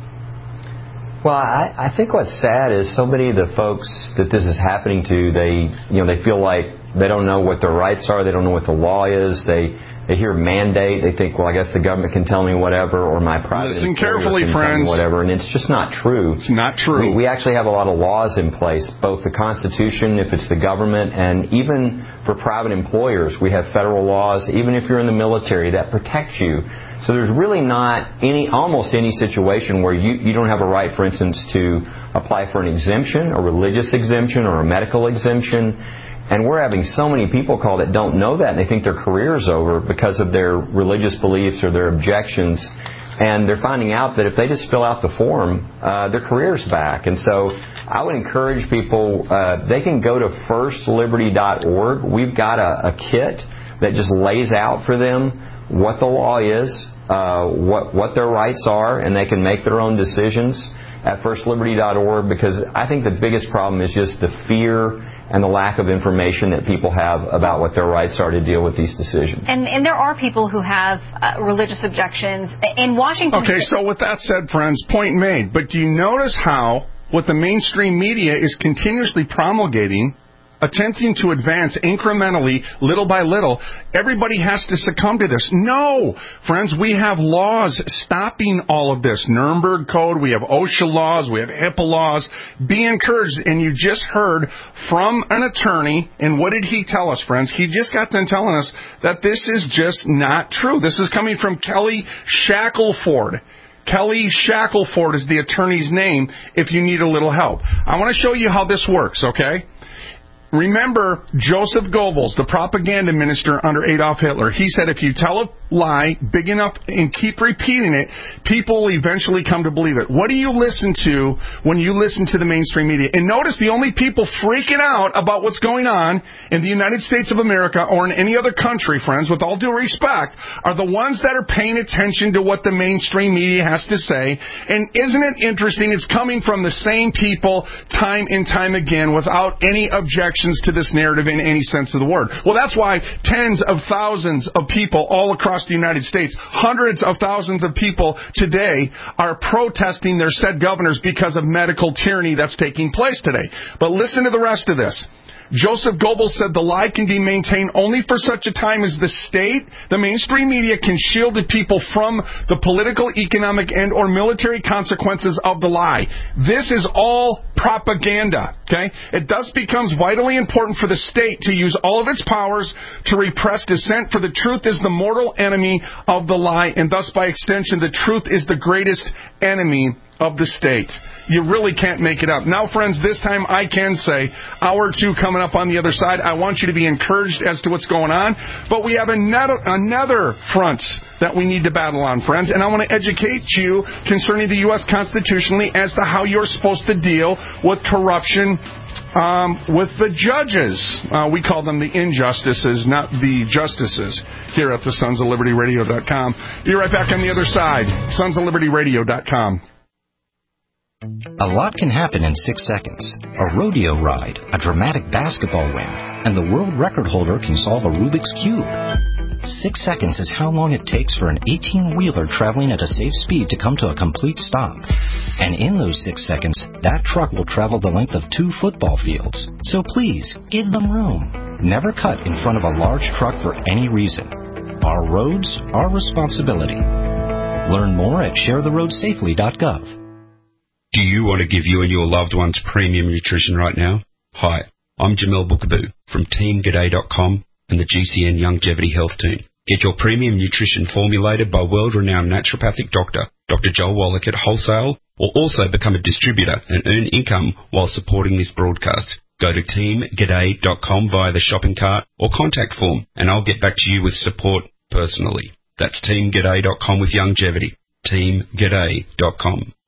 Well, I, I think what's sad is so many of the folks that this is happening to, they, you know, they feel like they don't know what their rights are. They don't know what the law is. They they hear mandate. They think, well, I guess the government can tell me whatever, or my private Listen employer carefully, can friends. tell me whatever. And it's just not true. It's not true. We, we actually have a lot of laws in place, both the Constitution, if it's the government, and even for private employers, we have federal laws, even if you're in the military, that protect you. So there's really not any, almost any situation where you, you don't have a right, for instance, to apply for an exemption, a religious exemption, or a medical exemption. And we're having so many people call that don't know that, and they think their career's over because of their religious beliefs or their objections. And they're finding out that if they just fill out the form, uh, their career's back. And so I would encourage people, uh, they can go to first liberty dot org. We've got a, a kit that just lays out for them what the law is, uh, what what their rights are, and they can make their own decisions at first liberty dot org, because I think the biggest problem is just the fear and the lack of information that people have about what their rights are to deal with these decisions. And, and there are people who have uh, religious objections. In Washington... Okay, so with that said, friends, point made. But do you notice how what the mainstream media is continuously promulgating, attempting to advance incrementally, little by little, everybody has to succumb to this? No! Friends, we have laws stopping all of this. Nuremberg Code, we have OSHA laws, we have HIPAA laws. Be encouraged. And you just heard from an attorney, and what did he tell us, friends? He just got done telling us that this is just not true. This is coming from Kelly Shackelford. Kelly Shackelford is the attorney's name if you need a little help. I want to show you how this works, okay? Remember Joseph Goebbels, the propaganda minister under Adolf Hitler. He said if you tell a lie big enough and keep repeating it, people will eventually come to believe it. What do you listen to when you listen to the mainstream media? And notice the only people freaking out about what's going on in the United States of America or in any other country, friends, with all due respect, are the ones that are paying attention to what the mainstream media has to say. And isn't it interesting? It's coming from the same people time and time again without any objection to this narrative in any sense of the word. Well, that's why tens of thousands of people all across the United States, hundreds of thousands of people today are protesting their said governors because of medical tyranny that's taking place today. But listen to the rest of this. Joseph Goebbels said the lie can be maintained only for such a time as the state, the mainstream media, can shield the people from the political, economic, and or military consequences of the lie. This is all propaganda, okay? It thus becomes vitally important for the state to use all of its powers to repress dissent, for the truth is the mortal enemy of the lie, and thus by extension the truth is the greatest enemy of the state. You really can't make it up. Now, friends, this time I can say, hour two coming up on the other side. I want you to be encouraged as to what's going on. But we have another, another front that we need to battle on, friends. And I want to educate you concerning the U S constitutionally as to how you're supposed to deal with corruption Um, with the judges. Uh, we call them the injustices, not the justices, here at the Sons of Liberty Radio dot com. Be right back on the other side. Sons of Liberty Radio dot com. A lot can happen in six seconds. A rodeo ride, a dramatic basketball win, and the world record holder can solve a Rubik's Cube. Six seconds is how long it takes for an eighteen-wheeler traveling at a safe speed to come to a complete stop. And in those six seconds, that truck will travel the length of two football fields. So please, give them room. Never cut in front of a large truck for any reason. Our roads, our responsibility. Learn more at share the road safely dot gov. Do you want to give you and your loved ones premium nutrition right now? Hi, I'm Jamel Bookaboo from team g'day dot com and the G C N Longevity Health Team. Get your premium nutrition formulated by world-renowned naturopathic doctor, Doctor Joel Wallach at wholesale, or also become a distributor and earn income while supporting this broadcast. Go to team g'day dot com via the shopping cart or contact form, and I'll get back to you with support personally. That's team g'day dot com with longevity. team g'day dot com.